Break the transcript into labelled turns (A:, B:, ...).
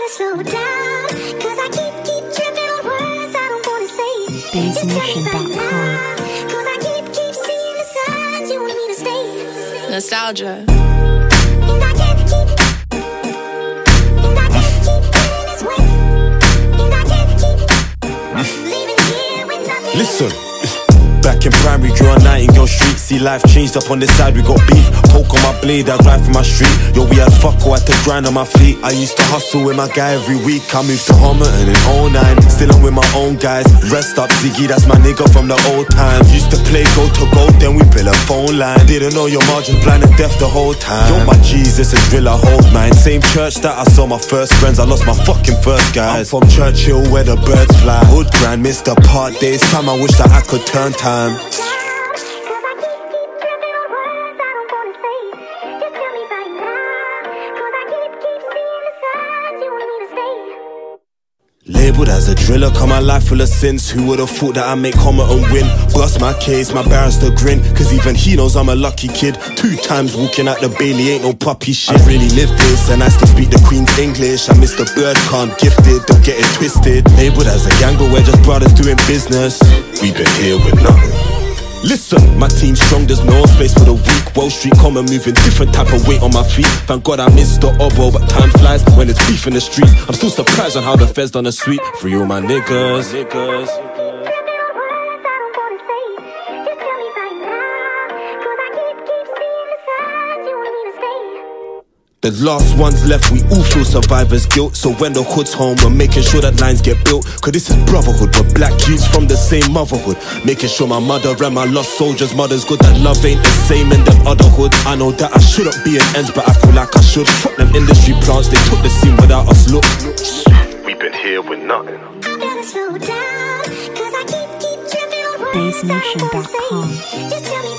A: gotta slow down, cause I keep tripping on words I don't wanna say.
B: BassNation.com.
A: Cause I keep seeing the signs you want me to stay.
C: Nostalgia.
A: And I can't keep feeling this way. And I can't keep leaving here with nothing.
D: Listen. Back in primary, drew a night in your street. See life changed up on this side, we got beef. Poke on my blade, I ride from my street. Yo, we had fuck or had to grind on my feet. I used to hustle with my guy every week. I moved to Homerton in 09. Still I'm with my own guys. Rest up Ziggy, that's my nigga from the old times. Used to play go to go, then we build a phone line. Didn't know your margin, blind and deaf the whole time. Yo, my Jesus is real, I hold mine. Same church that I saw my first friends. I lost my fucking first guys. I'm from Churchill where the birds fly. Hood grind, missed the part days. Time I wish that I could turn time. Labeled as a driller, come my life full of sins. Who would've thought that I'd make Homer and win? Bust my case, my barrister grin, cause even he knows I'm a lucky kid. 2 times walking out the Bailey, ain't no puppy shit. I really live this, and I still speak the Queen's English. I miss the bird, can't gift it, don't get it twisted. Labeled as a gang, but we're just brothers doing business. We've been here with nothing. Listen, my team's strong, there's no space for the weak. Wall Street comma moving, different type of weight on my feet. Thank God I missed the oboe, but time flies when it's beef in the streets. I'm still surprised on how the feds done a sweep. Free all my niggas. The last ones left, we all feel survivor's guilt. So when the hood's home, we're making sure that lines get built. Cause this is brotherhood, we're black youths from the same motherhood. Making sure my mother and my lost soldiers' mother's good. That love ain't the same in them other hoods. I know that I shouldn't be an ends, but I feel like I should. Fuck them industry plants, they took the scene without us, look. We've been here with nothing.
A: I gotta slow down, cause I keep tripping on words I don't wanna say.
B: BassNation.com.
A: Just tell me